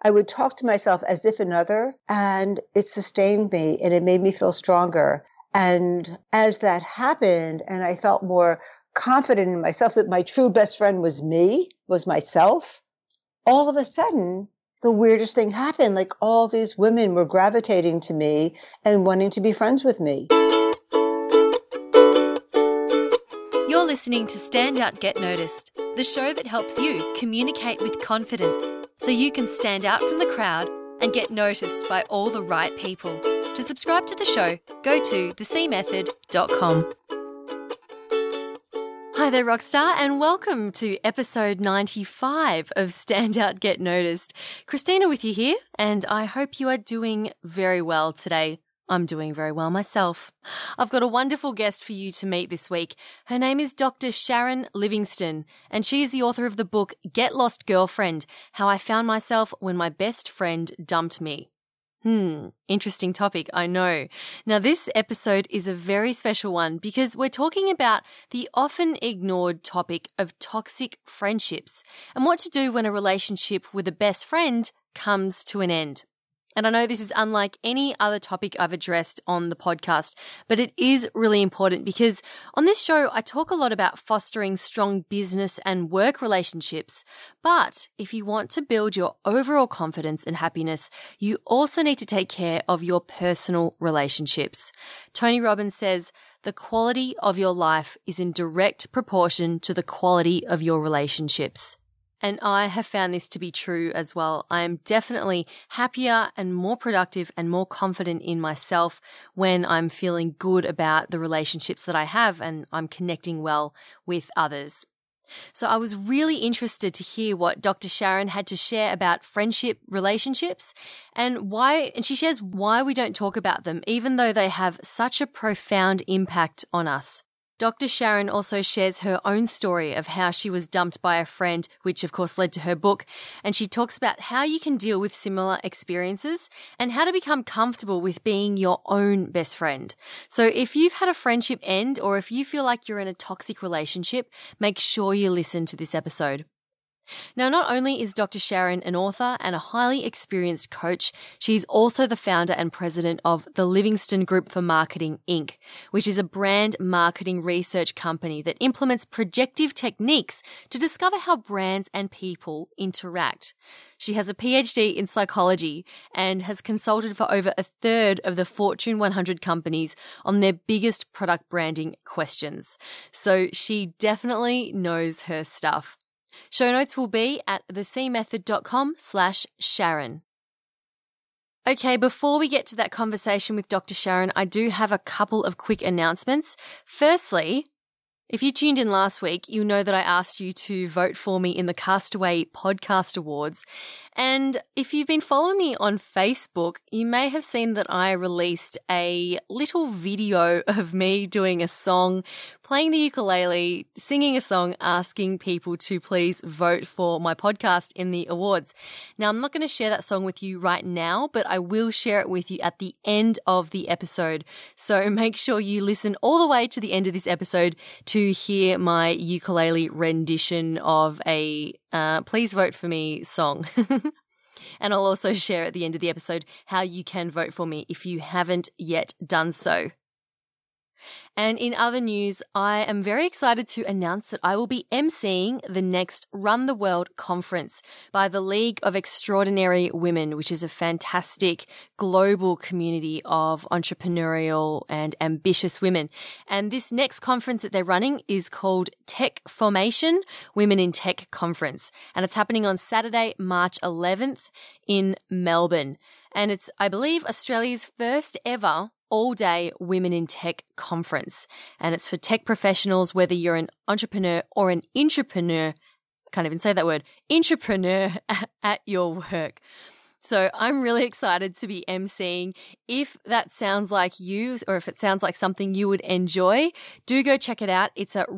I would talk to myself as if another, and it sustained me and it made me feel stronger. And as that happened and I felt more confident in myself that my true best friend was me, was myself, all of a sudden, the weirdest thing happened. Like all these women were gravitating to me and wanting to be friends with me. You're listening to Stand Out, Get Noticed, the show that helps you communicate with confidence so you can stand out from the crowd and get noticed by all the right people. To subscribe to the show, go to thecmethod.com. Hi there, Rockstar, and welcome to episode 95 of Stand Out, Get Noticed. Christina with you here, and I hope you are doing very well today. I'm doing very well myself. I've got a wonderful guest for you to meet this week. Her name is Dr. Sharon Livingston, and she is the author of the book Get Lost Girlfriend: How I Found Myself When My Best Friend Dumped Me. Interesting topic, I know. Now, this episode is a very special one because we're talking about the often ignored topic of toxic friendships and what to do when a relationship with a best friend comes to an end. And I know this is unlike any other topic I've addressed on the podcast, but it is really important because on this show, I talk a lot about fostering strong business and work relationships. But if you want to build your overall confidence and happiness, you also need to take care of your personal relationships. Tony Robbins says, the quality of your life is in direct proportion to the quality of your relationships. And I have found this to be true as well. I am definitely happier and more productive and more confident in myself when I'm feeling good about the relationships that I have and I'm connecting well with others. So I was really interested to hear what Dr. Sharon had to share about friendship relationships and she shares why we don't talk about them, even though they have such a profound impact on us. Dr. Sharon also shares her own story of how she was dumped by a friend, which of course led to her book, and she talks about how you can deal with similar experiences and how to become comfortable with being your own best friend. So if you've had a friendship end or if you feel like you're in a toxic relationship, make sure you listen to this episode. Now, not only is Dr. Sharon an author and a highly experienced coach, she's also the founder and president of the Livingston Group for Marketing, Inc., which is a brand marketing research company that implements projective techniques to discover how brands and people interact. She has a PhD in psychology and has consulted for over a third of the Fortune 100 companies on their biggest product branding questions. So she definitely knows her stuff. Show notes will be at thecmethod.com/Sharon. Okay, before we get to that conversation with Dr. Sharon, I do have a couple of quick announcements. Firstly, if you tuned in last week, you'll know that I asked you to vote for me in the Castaway Podcast Awards. And if you've been following me on Facebook, you may have seen that I released a little video of me doing a song, playing the ukulele, singing a song, asking people to please vote for my podcast in the awards. Now, I'm not going to share that song with you right now, but I will share it with you at the end of the episode. So make sure you listen all the way to the end of this episode to hear my ukulele rendition of a Please Vote For Me song. And I'll also share at the end of the episode how you can vote for me if you haven't yet done so. And in other news, I am very excited to announce that I will be emceeing the next Run the World conference by the League of Extraordinary Women, which is a fantastic global community of entrepreneurial and ambitious women. And this next conference that they're running is called Tech Formation Women in Tech Conference. And it's happening on Saturday, March 11th in Melbourne. And it's, I believe, Australia's first ever all-day Women in Tech conference. And it's for tech professionals, whether you're an entrepreneur or an intrapreneur, I can't even say that word, intrapreneur at your work. So I'm really excited to be emceeing. If that sounds like you, or if it sounds like something you would enjoy, do go check it out. It's at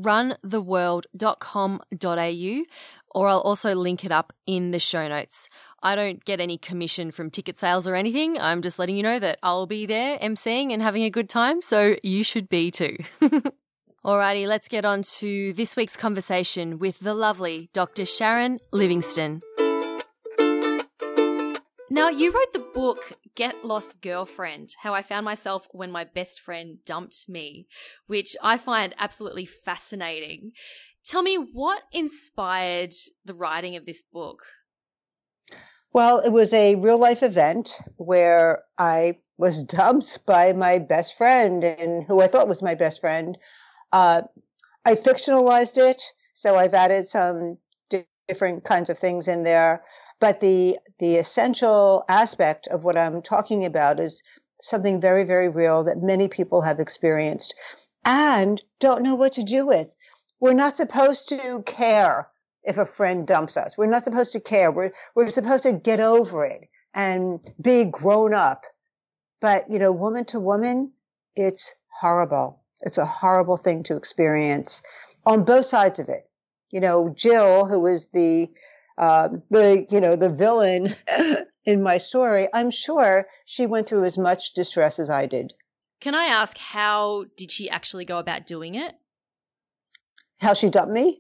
runtheworld.com.au, or I'll also link it up in the show notes. I don't get any commission from ticket sales or anything. I'm just letting you know that I'll be there emceeing and having a good time, so you should be too. Alrighty, let's get on to this week's conversation with the lovely Dr. Sharon Livingston. Now, you wrote the book Get Lost Girlfriend, How I Found Myself When My Best Friend Dumped Me, which I find absolutely fascinating. Tell me, what inspired the writing of this book? Well, it was a real life event where I was dumped by my best friend, and who I thought was my best friend. I fictionalized it, so I've added some different kinds of things in there. But the essential aspect of what I'm talking about is something very, very real that many people have experienced and don't know what to do with. We're not supposed to care if a friend dumps us. We're not supposed to care. We're supposed to get over it and be grown up. But, woman to woman, it's horrible. It's a horrible thing to experience on both sides of it. Jill, who was the villain in my story, I'm sure she went through as much distress as I did. Can I ask, how did she actually go about doing it? How she dumped me?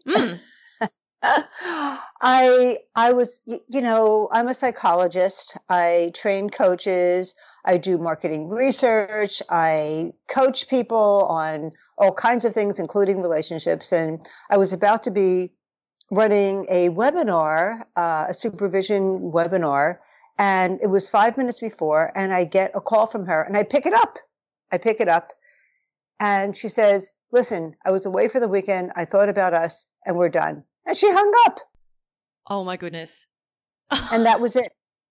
I was, I'm a psychologist. I train coaches. I do marketing research. I coach people on all kinds of things, including relationships. And I was about to be running a webinar, a supervision webinar, and it was 5 minutes before, and I get a call from her, and I pick it up. And she says, "Listen, I was away for the weekend. I thought about us, and we're done." And she hung up. Oh my goodness. And that was it.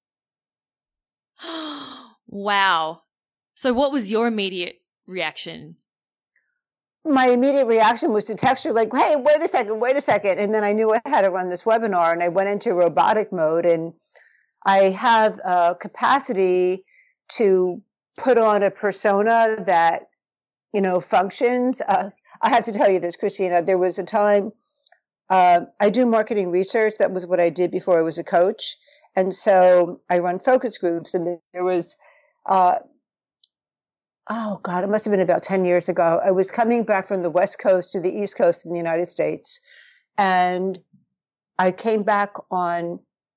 Wow. So what was your immediate reaction? My immediate reaction was to text her like, "Hey, wait a second. And then I knew I had to run this webinar, and I went into robotic mode, and I have a capacity to put on a persona that, functions. I have to tell you this, Christina. There was a time I do marketing research. That was what I did before I was a coach. And so I run focus groups, and there was, it must have been about 10 years ago. I was coming back from the West Coast to the East Coast in the United States. And I came back on,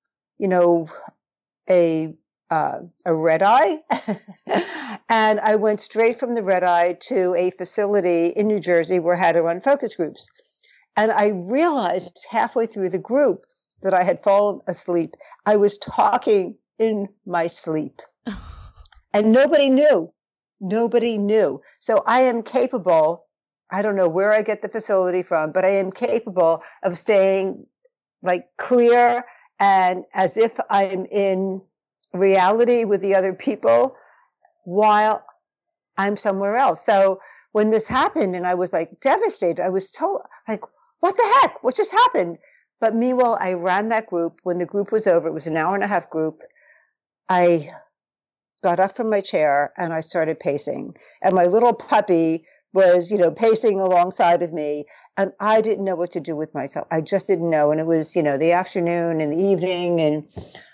a red eye. And I went straight from the red eye to a facility in New Jersey where I had to run focus groups. And I realized halfway through the group that I had fallen asleep. I was talking in my sleep. And nobody knew. So I am capable, I don't know where I get the facility from, but I am capable of staying like clear and as if I'm in reality with the other people while I'm somewhere else. So when this happened and I was like devastated, I was told like, what the heck? What just happened? But meanwhile, I ran that group. When the group was over, it was an 1.5-hour group. I got up from my chair and I started pacing. And my little puppy was, pacing alongside of me. And I didn't know what to do with myself. I just didn't know. And it was, the afternoon and the evening. And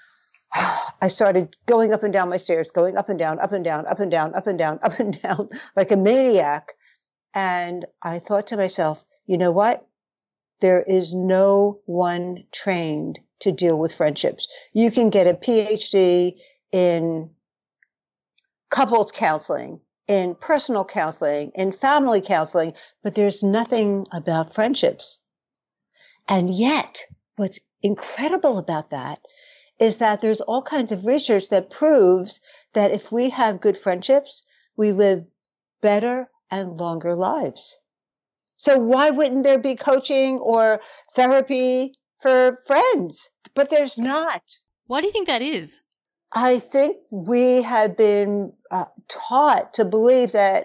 I started going up and down my stairs, going up and down, up and down, up and down, up and down, up and down, like a maniac. And I thought to myself, you know what? There is no one trained to deal with friendships. You can get a PhD in couples counseling, in personal counseling, in family counseling, but there's nothing about friendships. And yet, what's incredible about that is that there's all kinds of research that proves that if we have good friendships, we live better and longer lives. So why wouldn't there be coaching or therapy for friends? But there's not. Why do you think that is? I think we have been taught to believe that,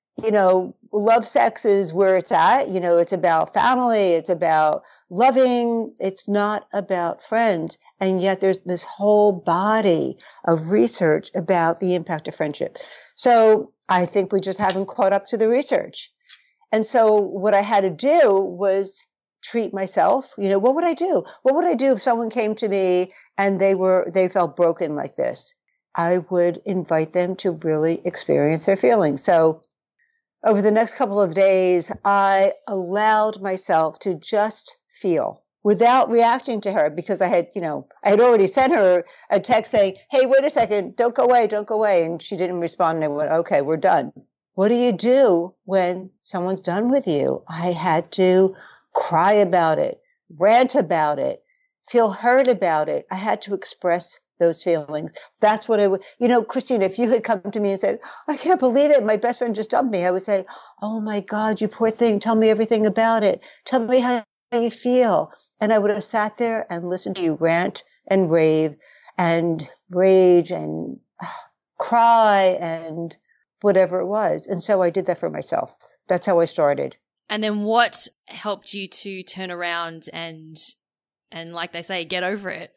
love sex is where it's at. It's about family. It's about loving. It's not about friends. And yet there's this whole body of research about the impact of friendship. So I think we just haven't caught up to the research. And so what I had to do was treat myself. What would I do? What would I do if someone came to me and they felt broken like this? I would invite them to really experience their feelings. So over the next couple of days, I allowed myself to just feel. without reacting to her because I had already sent her a text saying, hey, wait a second, don't go away. And she didn't respond. And I went, okay, we're done. What do you do when someone's done with you? I had to cry about it, rant about it, feel hurt about it. I had to express those feelings. That's what I would, Christina, if you had come to me and said, I can't believe it, my best friend just dumped me, I would say, oh my God, you poor thing. Tell me everything about it. Tell me how you feel. And I would have sat there and listened to you rant and rave and rage and cry and whatever it was. And so I did that for myself. That's how I started. And then what helped you to turn around and like they say, get over it?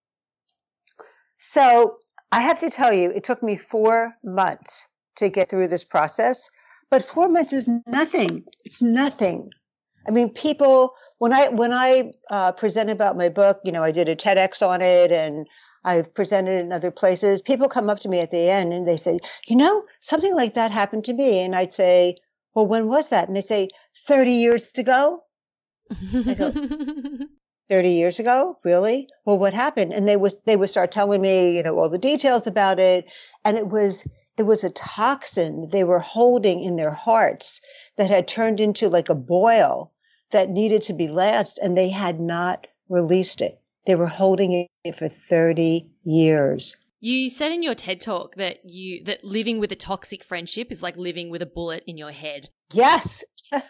So I have to tell you, it took me 4 months to get through this process, but 4 months is nothing. It's nothing. I mean, people, when I present about my book, I did a TEDx on it and I've presented in other places. People come up to me at the end and they say, something like that happened to me. And I'd say, well, when was that? And they say, 30 years ago. I go, 30 years ago? Really? Well, what happened? And they would start telling me, all the details about it. And it was a toxin that they were holding in their hearts that had turned into like a boil that needed to be lanced, and they had not released it. They were holding it for 30 years. You said in your TED Talk that living with a toxic friendship is like living with a bullet in your head. Yes.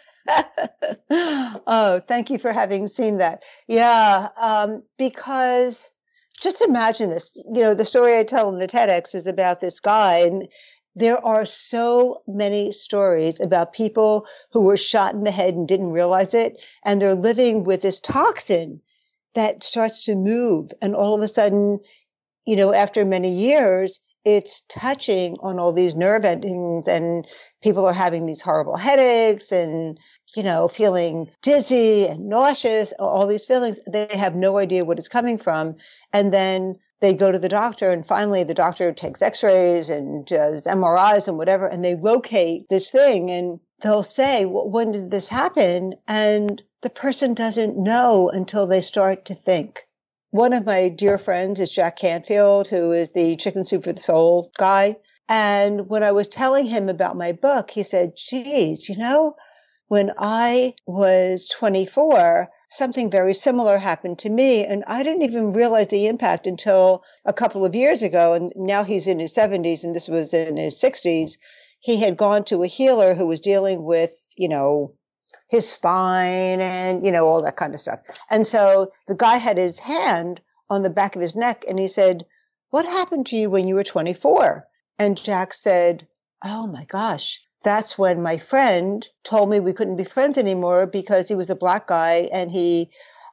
Oh, thank you for having seen that. Yeah, because just imagine this. The story I tell in the TEDx is about this guy, and there are so many stories about people who were shot in the head and didn't realize it, and they're living with this toxin that starts to move, and all of a sudden, after many years, it's touching on all these nerve endings, and people are having these horrible headaches and, feeling dizzy and nauseous, all these feelings. They have no idea what it's coming from. And then they go to the doctor, and finally the doctor takes x-rays and does MRIs and whatever, and they locate this thing, and they'll say, well, when did this happen? And the person doesn't know until they start to think. One of my dear friends is Jack Canfield, who is the Chicken Soup for the Soul guy. And when I was telling him about my book, he said, geez, when I was 24, something very similar happened to me. And I didn't even realize the impact until a couple of years ago. And now he's in his 70s, and this was in his 60s. He had gone to a healer who was dealing with, his spine and, all that kind of stuff. And so the guy had his hand on the back of his neck, and he said, what happened to you when you were 24? And Jack said, oh my gosh, that's when my friend told me we couldn't be friends anymore because he was a black guy, and he,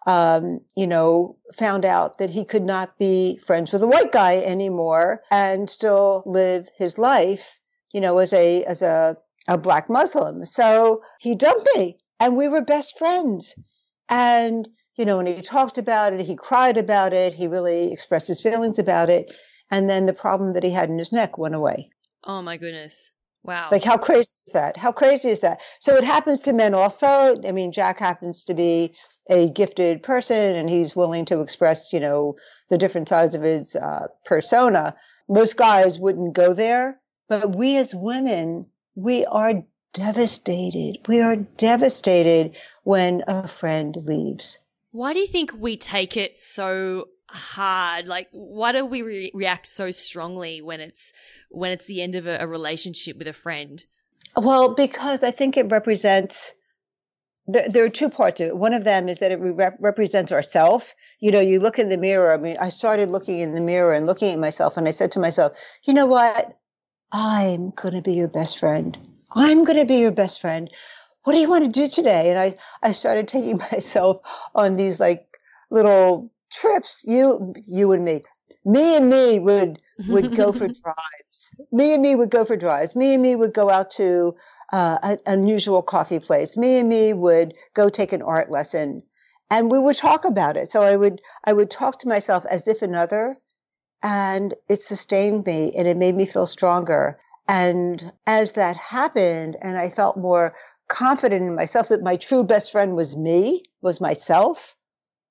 found out that he could not be friends with a white guy anymore and still live his life, as a black Muslim. So he dumped me, and we were best friends. And, when he talked about it, he cried about it. He really expressed his feelings about it. And then the problem that he had in his neck went away. Oh my goodness. Wow. Like, how crazy is that? How crazy is that? So it happens to men also. I mean, Jack happens to be a gifted person, and he's willing to express, the different sides of his persona. Most guys wouldn't go there, but we as women, we are devastated. We are devastated when a friend leaves. Why do you think we take it so hard? Like, why do we react so strongly when it's the end of a relationship with a friend? Well, because I think it represents, there are two parts of it. One of them is that it represents ourself. You look in the mirror. I mean, I started looking in the mirror and looking at myself, and I said to myself, you know what? I'm going to be your best friend. I'm going to be your best friend. What do you want to do today? And I started taking myself on these like little trips. You and me. Me and me would go for drives. Me and me would go for drives. Me and me would go out to an unusual coffee place. Me and me would go take an art lesson, and we would talk about it. So I would talk to myself as if another, and it sustained me, and it made me feel stronger. And as that happened, and I felt more confident in myself that my true best friend was me, was myself,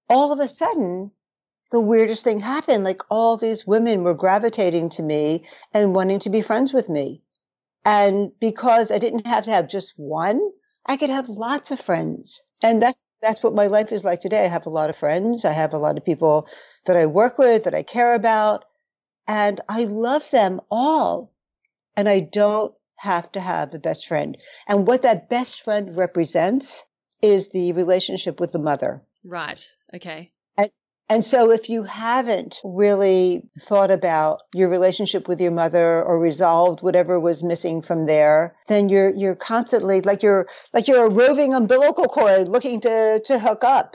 all of a sudden, the weirdest thing happened. Like all these women were gravitating to me and wanting to be friends with me. And because I didn't have to have just one, I could have lots of friends. And that's what my life is like today. I have a lot of friends. I have a lot of people that I work with, that I care about, and I love them all. And I don't have to have a best friend. And what that best friend represents is the relationship with the mother. Right. Okay. And so if you haven't really thought about your relationship with your mother or resolved whatever was missing from there, then you're constantly like you're a roving umbilical cord looking to hook up.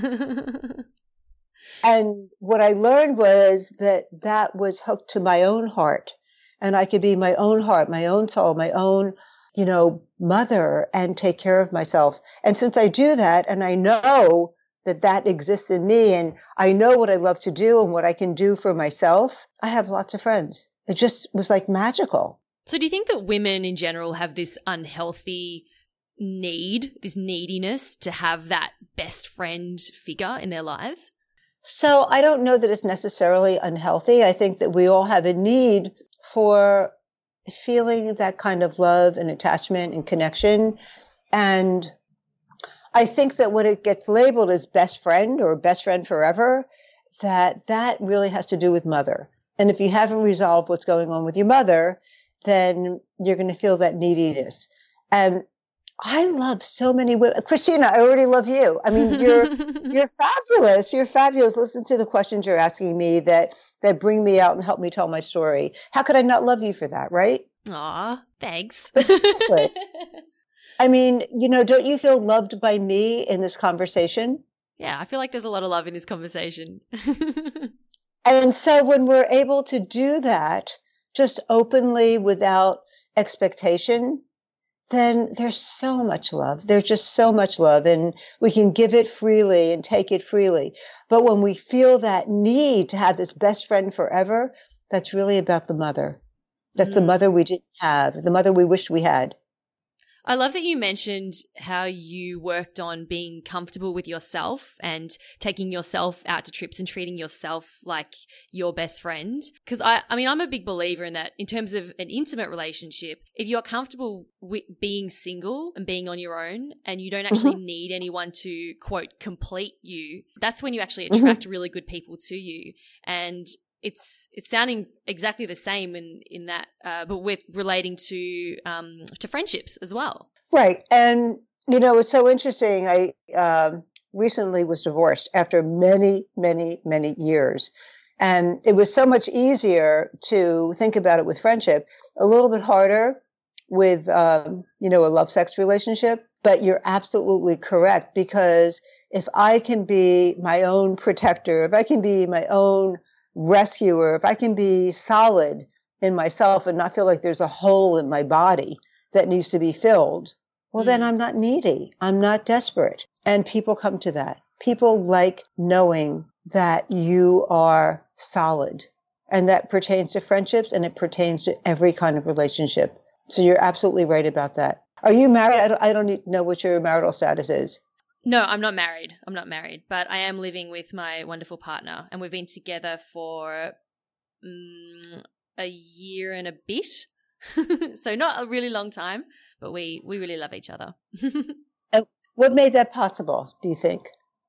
And what I learned was that was hooked to my own heart, and I could be my own heart, my own soul, my own, mother, and take care of myself. And since I do that, and I know that exists in me, and I know what I love to do and what I can do for myself, I have lots of friends. It just was like magical. So do you think that women in general have this unhealthy need, this neediness to have that best friend figure in their lives? So I don't know that it's necessarily unhealthy. I think that we all have a need for feeling that kind of love and attachment and connection. And I think that when it gets labeled as best friend or best friend forever, that really has to do with mother. And if you haven't resolved what's going on with your mother, then you're going to feel that neediness. And I love so many women. Christina, I already love you. I mean, you're fabulous. You're fabulous. Listen to the questions you're asking me that bring me out and help me tell my story. How could I not love you for that, right? Aw, thanks. But seriously. I mean, don't you feel loved by me in this conversation? Yeah, I feel like there's a lot of love in this conversation. And so when we're able to do that just openly without expectation, then there's so much love. There's just so much love, and we can give it freely and take it freely. But when we feel that need to have this best friend forever, that's really about the mother. That's the mother we didn't have, the mother we wished we had. I love that you mentioned how you worked on being comfortable with yourself and taking yourself out to trips and treating yourself like your best friend. Because I'm a big believer in that in terms of an intimate relationship. If you're comfortable with being single and being on your own and you don't actually need anyone to, quote, complete you, that's when you actually attract really good people to you. And it's sounding exactly the same in that, but with relating to friendships as well. Right. And, it's so interesting. I recently was divorced after many, many, many years. And it was so much easier to think about it with friendship, a little bit harder with, a love sex relationship. But you're absolutely correct, because if I can be my own protector, if I can be my own rescuer, if I can be solid in myself and not feel like there's a hole in my body that needs to be filled, well, then I'm not needy. I'm not desperate. And people come to that. People like knowing that you are solid. And that pertains to friendships, and it pertains to every kind of relationship. So you're absolutely right about that. Are you married? I don't know what your marital status is. No, I'm not married. But I am living with my wonderful partner, and we've been together for a year and a bit. So not a really long time, but we really love each other. And what made that possible, do you think?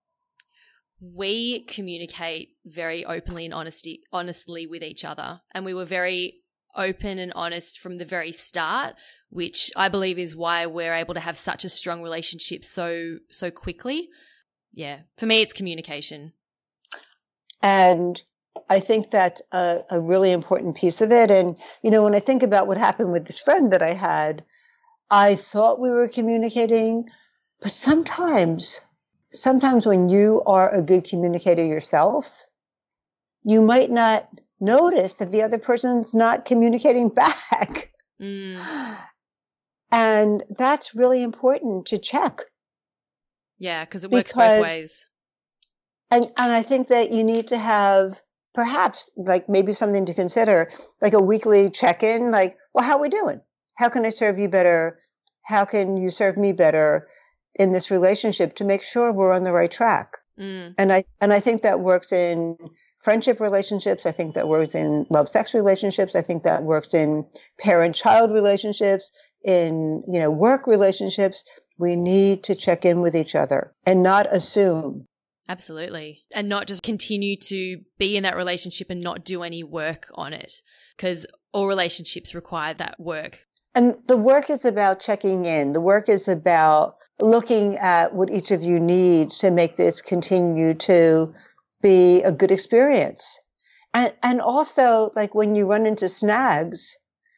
We communicate very openly and honestly with each other, and we were very open and honest from the very start, which I believe is why we're able to have such a strong relationship so quickly. Yeah, for me, it's communication. And I think that's a really important piece of it. And, when I think about what happened with this friend that I had, I thought we were communicating, but sometimes when you are a good communicator yourself, you might not notice that the other person's not communicating back. And that's really important to check. Yeah, because it works both ways. And I think that you need to have perhaps like maybe something to consider, like a weekly check-in, like, well, how are we doing? How can I serve you better? How can you serve me better in this relationship to make sure we're on the right track? And I think that works in friendship relationships. I think that works in love sex relationships. I think that works in parent-child relationships, in, work relationships. We need to check in with each other and not assume. Absolutely. And not just continue to be in that relationship and not do any work on it, because all relationships require that work. And the work is about checking in. The work is about looking at what each of you needs to make this continue to be a good experience. And also, like, when you run into snags,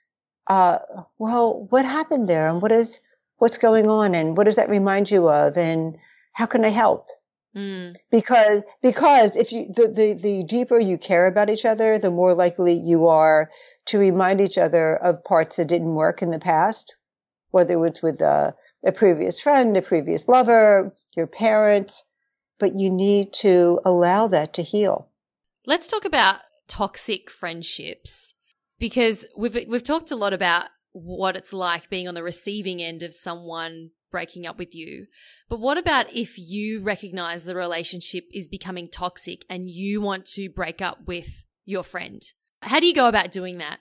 what happened there? And what's going on? And what does that remind you of? And how can I help? Because if you, the deeper you care about each other, the more likely you are to remind each other of parts that didn't work in the past, whether it was with a previous friend, a previous lover, your parents, but you need to allow that to heal. Let's talk about toxic friendships, because we've talked a lot about what it's like being on the receiving end of someone breaking up with you. But what about if you recognize the relationship is becoming toxic and you want to break up with your friend? How do you go about doing that?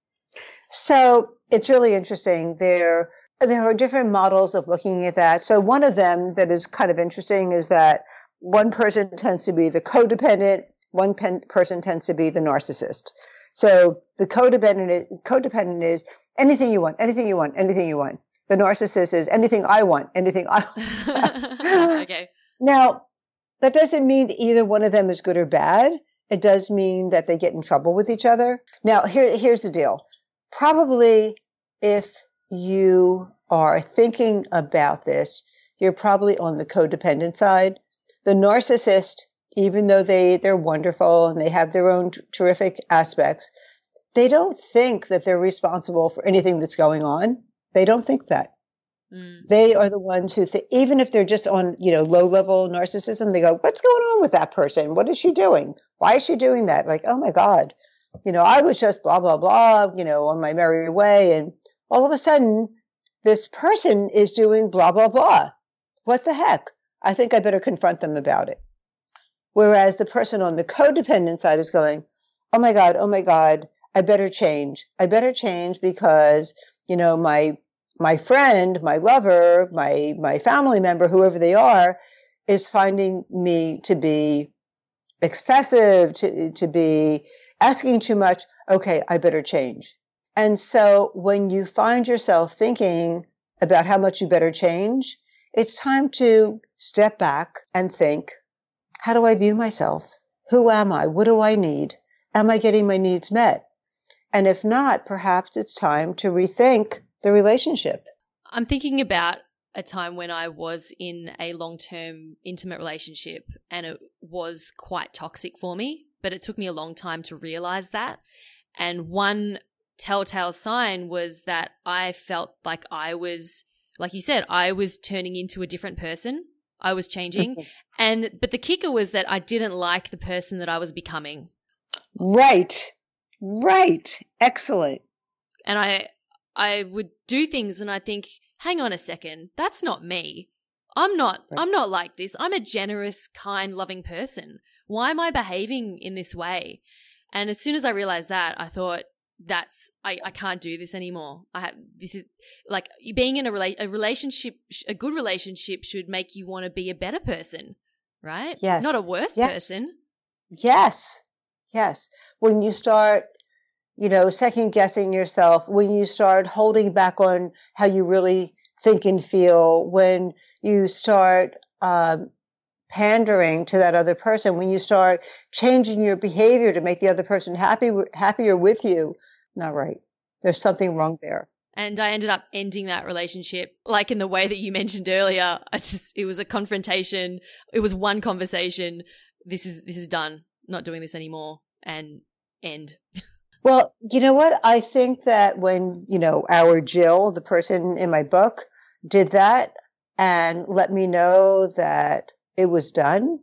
So it's really interesting. There are different models of looking at that. So one of them that is kind of interesting is that one person tends to be the codependent, one person tends to be the narcissist. So the codependent is anything you want, anything you want, anything you want. The narcissist is anything I want, anything I want. Okay. Now, that doesn't mean that either one of them is good or bad. It does mean that they get in trouble with each other. Now, here's the deal. Probably if you are thinking about this, you're probably on the codependent side. The narcissist, even though they're wonderful and they have their own terrific aspects, they don't think that they're responsible for anything that's going on. They don't think that. They are the ones who think, even if they're just on, low level narcissism, they go, what's going on with that person? What is she doing? Why is she doing that? Like, oh my God, I was just blah, blah, blah, on my merry way. And all of a sudden this person is doing blah, blah, blah. What the heck? I think I better confront them about it. Whereas the person on the codependent side is going, oh my God, I better change. I better change because, my friend, my lover, my family member, whoever they are, is finding me to be excessive, to be asking too much. Okay, I better change. And so when you find yourself thinking about how much you better change, it's time to step back and think, how do I view myself? Who am I? What do I need? Am I getting my needs met? And if not, perhaps it's time to rethink the relationship. I'm thinking about a time when I was in a long-term intimate relationship and it was quite toxic for me, but it took me a long time to realize that. And one telltale sign was that I felt like I was, like you said, I was turning into a different person. I was changing. But the kicker was that I didn't like the person that I was becoming. Right. Excellent. And I would do things and I think, hang on a second, that's not me. I'm not like this. I'm a generous, kind, loving person. Why am I behaving in this way? And as soon as I realized that, I thought, I can't do this anymore. This is like being in a relationship. A good relationship should make you want to be a better person, right? Yes. Not a worse person. Yes. When you start, second guessing yourself, when you start holding back on how you really think and feel, when you start pandering to that other person, when you start changing your behavior to make the other person happier with you, not right. There's something wrong there. And I ended up ending that relationship, like in the way that you mentioned earlier. It was a confrontation. It was one conversation. This is done. Not doing this anymore, and end. Well, you know what? I think that when, our Jill, the person in my book, did that and let me know that it was done,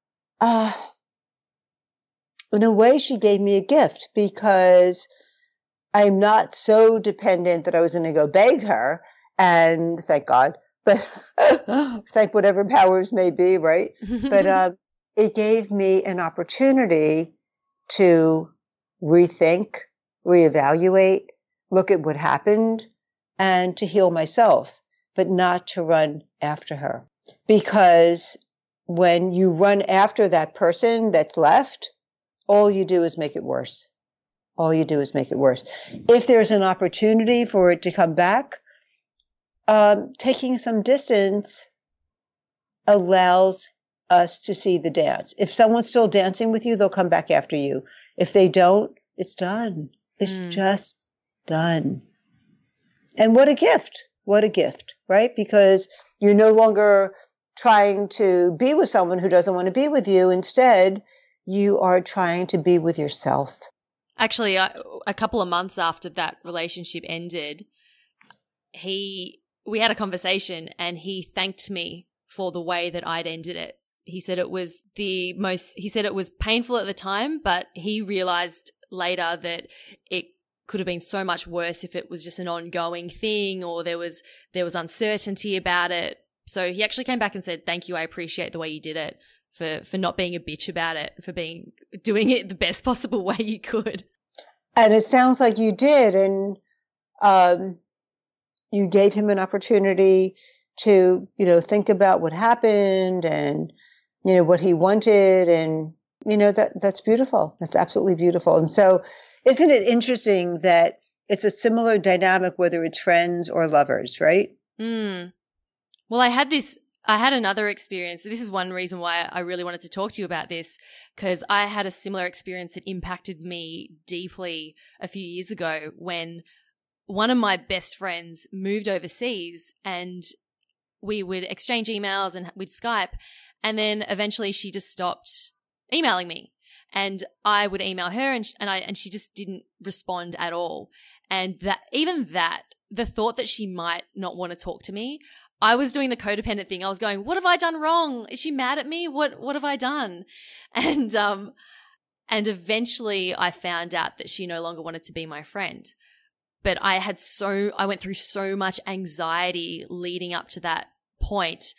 in a way, she gave me a gift because I'm not so dependent that I was going to go beg her, and thank God, but thank whatever powers may be, right? But it gave me an opportunity to rethink, reevaluate, look at what happened, and to heal myself, but not to run after her. Because when you run after that person that's left, all you do is make it worse. All you do is make it worse. If there's an opportunity for it to come back, taking some distance allows us to see the dance. If someone's still dancing with you, they'll come back after you. If they don't, it's done. It's just done. And what a gift. What a gift, right? Because you're no longer trying to be with someone who doesn't want to be with you. Instead, you are trying to be with yourself. Actually, a couple of months after that relationship ended, we had a conversation and he thanked me for the way that I'd ended it. He said it was painful at the time, but he realized later that it could have been so much worse if it was just an ongoing thing or there was uncertainty about it. So he actually came back and said, "Thank you. I appreciate the way you did it, for not being a bitch about it, for doing it the best possible way you could." And it sounds like you did. And you gave him an opportunity to, think about what happened and, what he wanted. And, that's beautiful. That's absolutely beautiful. And so isn't it interesting that it's a similar dynamic, whether it's friends or lovers, right? Well, I had another experience. This is one reason why I really wanted to talk to you about this, because I had a similar experience that impacted me deeply a few years ago when one of my best friends moved overseas and we would exchange emails and we'd Skype. And then eventually she just stopped emailing me and I would email her and she just didn't respond at all. And the thought that she might not want to talk to me, I was doing the codependent thing. I was going, what have I done wrong? Is she mad at me? What have I done? And eventually I found out that she no longer wanted to be my friend. But I went through so much anxiety leading up to that point.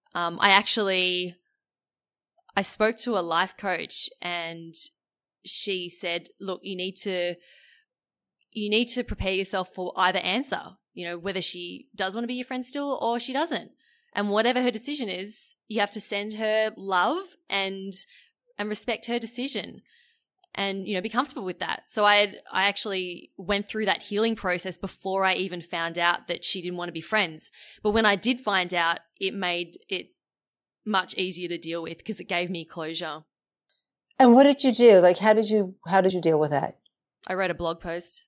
I spoke to a life coach and she said, look, you need to prepare yourself for either answer, whether she does want to be your friend still or she doesn't. And whatever her decision is, you have to send her love and respect her decision and, be comfortable with that. So I actually went through that healing process before I even found out that she didn't want to be friends. But when I did find out, it made it much easier to deal with because it gave me closure. And what did you do? Like, how did you deal with that? I wrote a blog post.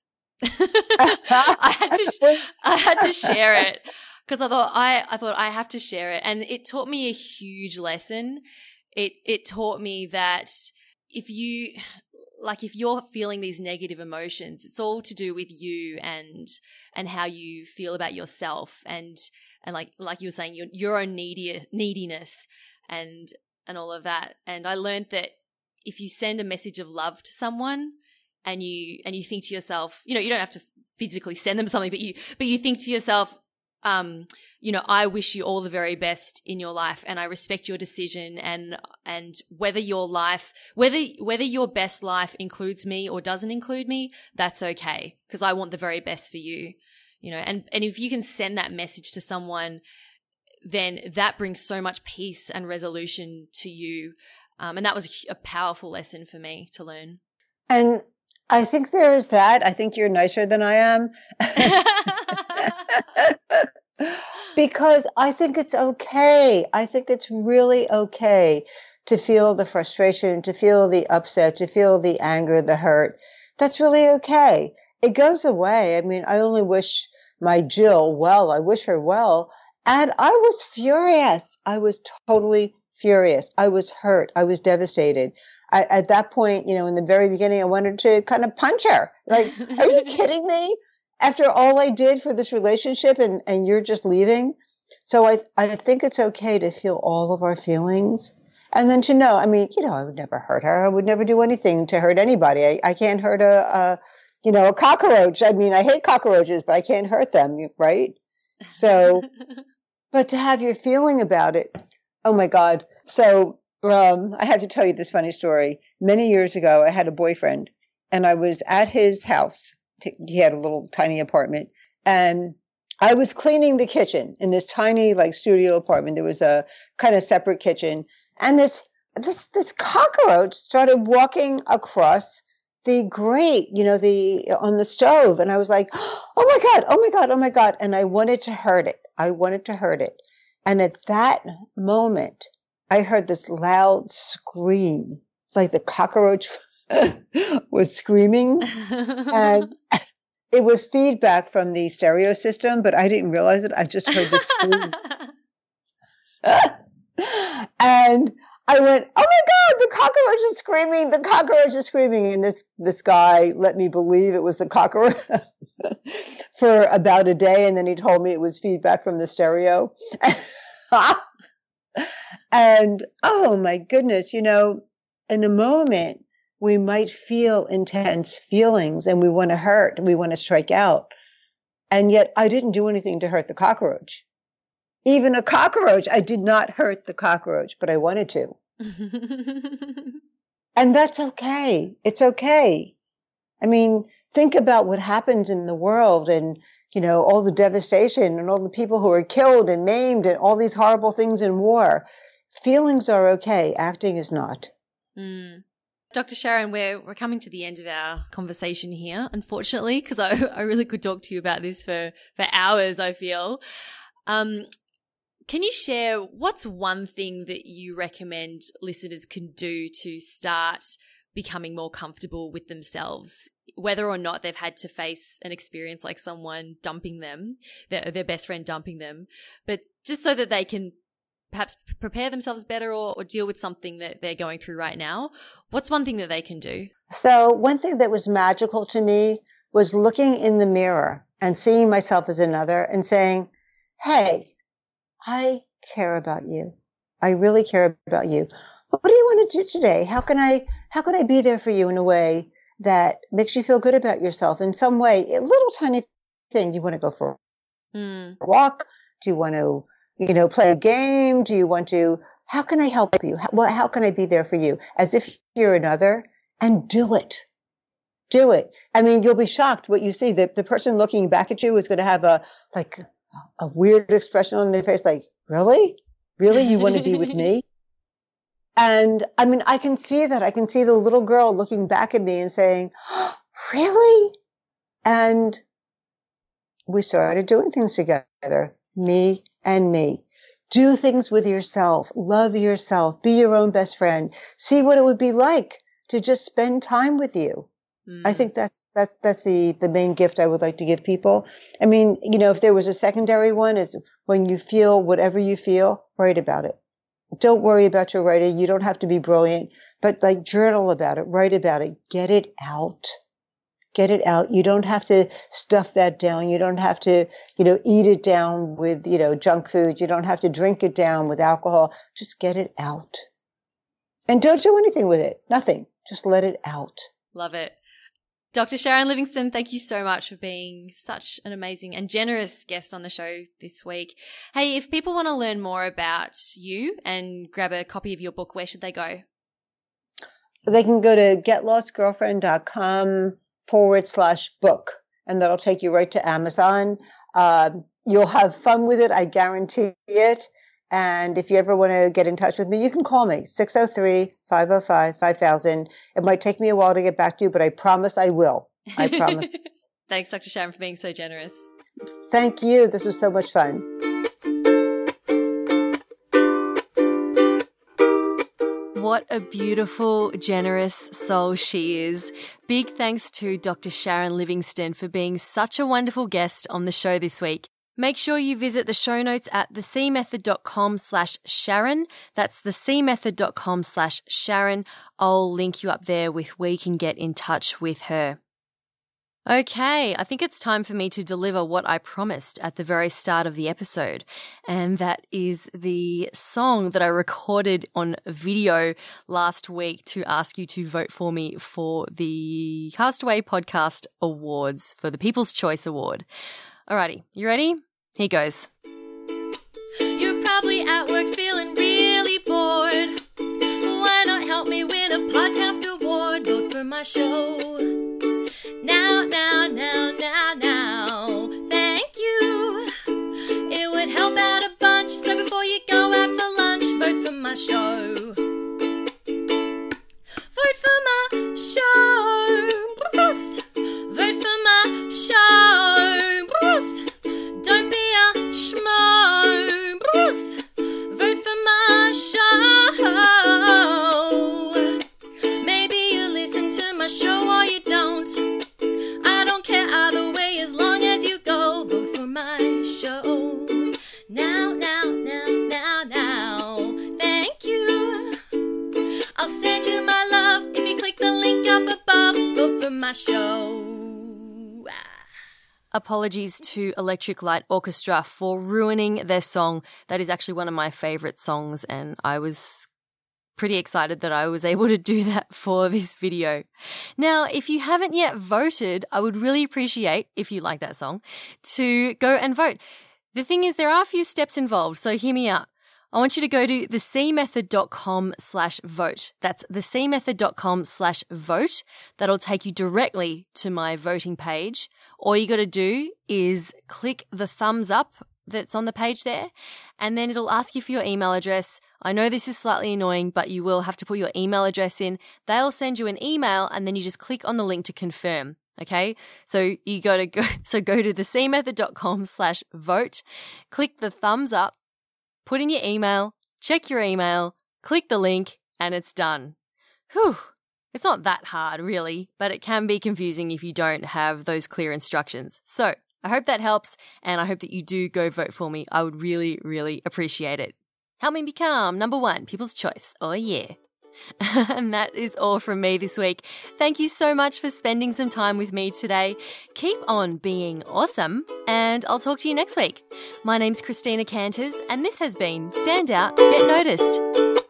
I had to share it because I thought I have to share it, and it taught me a huge lesson. It taught me that if you're feeling these negative emotions, it's all to do with you and how you feel about yourself and like you were saying, your own neediness and all of that. And I learned that if you send a message of love to someone and you think to yourself, you don't have to physically send them something, but you think to yourself, I wish you all the very best in your life and I respect your decision and whether your best life includes me or doesn't include me, that's okay because I want the very best for you, and if you can send that message to someone, then that brings so much peace and resolution to you. And that was a powerful lesson for me to learn. And I think there is that. I think you're nicer than I am. Because I think it's okay. I think it's really okay to feel the frustration, to feel the upset, to feel the anger, the hurt. That's really okay. It goes away. I mean, I only wish my Jill well. I wish her well. And I was furious. I was totally furious. I was hurt. I was devastated. At that point, in the very beginning, I wanted to kind of punch her. Like, are you kidding me? After all I did for this relationship and you're just leaving? So I think it's okay to feel all of our feelings. And then to know, I would never hurt her. I would never do anything to hurt anybody. I can't hurt a cockroach. I hate cockroaches, but I can't hurt them, right? So, but to have your feeling about it, oh my God. So I had to tell you this funny story. Many years ago, I had a boyfriend, and I was at his house. He had a little tiny apartment, and I was cleaning the kitchen in this tiny like studio apartment. There was a kind of separate kitchen, and this cockroach started walking across the grate, on the stove, and I was like, "Oh my God, oh my God, oh my God." And I wanted to hurt it. And at that moment, I heard this loud scream. It's like the cockroach was screaming. And it was feedback from the stereo system, but I didn't realize it. I just heard the scream. And I went, "Oh my God, the cockroach is screaming. The cockroach is screaming." And this guy let me believe it was the cockroach for about a day. And then he told me it was feedback from the stereo. And oh my goodness, in a moment, we might feel intense feelings and we want to hurt, we want to strike out. And yet I didn't do anything to hurt the cockroach. Even a cockroach, I did not hurt the cockroach, but I wanted to. And that's okay. It's okay. I mean, think about what happens in the world and, all the devastation and all the people who are killed and maimed and all these horrible things in war. Feelings are okay. Acting is not. Mm. Dr. Sharon, we're coming to the end of our conversation here, unfortunately, because I really could talk to you about this for hours, I feel. Can you share what's one thing that you recommend listeners can do to start becoming more comfortable with themselves, whether or not they've had to face an experience like someone dumping them, their best friend dumping them, but just so that they can perhaps prepare themselves better or deal with something that they're going through right now? What's one thing that they can do? So one thing that was magical to me was looking in the mirror and seeing myself as another and saying, "Hey, I care about you. I really care about you. What do you want to do today? How can I be there for you in a way that makes you feel good about yourself in some way?" A little tiny thing. Do you want to go for a walk? Do you want to, play a game? Do you want to, how can I help you? How can I be there for you? As if you're another, and do it. Do it. I mean, you'll be shocked what you see. The person looking back at you is going to have a weird expression on their face, like, really? Really? You want to be with me? And I mean, I can see that. I can see the little girl looking back at me and saying, "Oh, really?" And we started doing things together, me and me. Do things with yourself. Love yourself. Be your own best friend. See what it would be like to just spend time with you. Mm-hmm. I think that's the main gift I would like to give people. I mean, if there was a secondary one, is when you feel whatever you feel, write about it. Don't worry about your writing. You don't have to be brilliant, but journal about it, write about it, get it out. Get it out. You don't have to stuff that down. You don't have to, eat it down with, junk food. You don't have to drink it down with alcohol. Just get it out. And don't do anything with it. Nothing. Just let it out. Love it. Dr. Sharon Livingston, thank you so much for being such an amazing and generous guest on the show this week. Hey, if people want to learn more about you and grab a copy of your book, where should they go? They can go to getlostgirlfriend.com/book, and that'll take you right to Amazon. You'll have fun with it. I guarantee it. And if you ever want to get in touch with me, you can call me, 603-505-5000. It might take me a while to get back to you, but I promise I will. I promise. Thanks, Dr. Sharon, for being so generous. Thank you. This was so much fun. What a beautiful, generous soul she is. Big thanks to Dr. Sharon Livingston for being such a wonderful guest on the show this week. Make sure you visit the show notes at thecmethod.com/Sharon. That's thecmethod.com/Sharon. I'll link you up there with where you can get in touch with her. Okay, I think it's time for me to deliver what I promised at the very start of the episode, and that is the song that I recorded on video last week to ask you to vote for me for the Castaway Podcast Awards, for the People's Choice Award. Alrighty, you ready? Here goes. You're probably at work feeling really bored. win a podcast award, vote for my show. Now, thank you. It would help out a bunch, so before you go out for lunch, vote for my show. Vote for my show. Boost. Vote for my show. Boost. Don't be a schmo. Boost. Vote for my show. Maybe you listen to my show or you don't. I don't care either way as long as you go. Vote for my show. Now. Thank you. I'll send you my love if you click the link up above. Vote for my show. Apologies to Electric Light Orchestra for ruining their song. That is actually one of my favourite songs, and I was pretty excited that I was able to do that for this video. Now, if you haven't yet voted, I would really appreciate, if you like that song, to go and vote. The thing is, there are a few steps involved, so hear me out. I want you to go to thecmethod.com/vote. That's thecmethod.com/vote. That'll take you directly to my voting page. All you got to do is click the thumbs up that's on the page there, and then it'll ask you for your email address. I know this is slightly annoying, but you will have to put your email address in. They'll send you an email, and then you just click on the link to confirm. Okay, so you go to thecmethod.com/vote, click the thumbs up, put in your email, check your email, click the link, and it's done. Whew. It's not that hard, really, but it can be confusing if you don't have those clear instructions. So I hope that helps, and I hope that you do go vote for me. I would really, really appreciate it. Help me become number one, People's Choice. Oh, yeah. And that is all from me this week. Thank you so much for spending some time with me today. Keep on being awesome, and I'll talk to you next week. My name's Christina Canters, and this has been Stand Out, Get Noticed.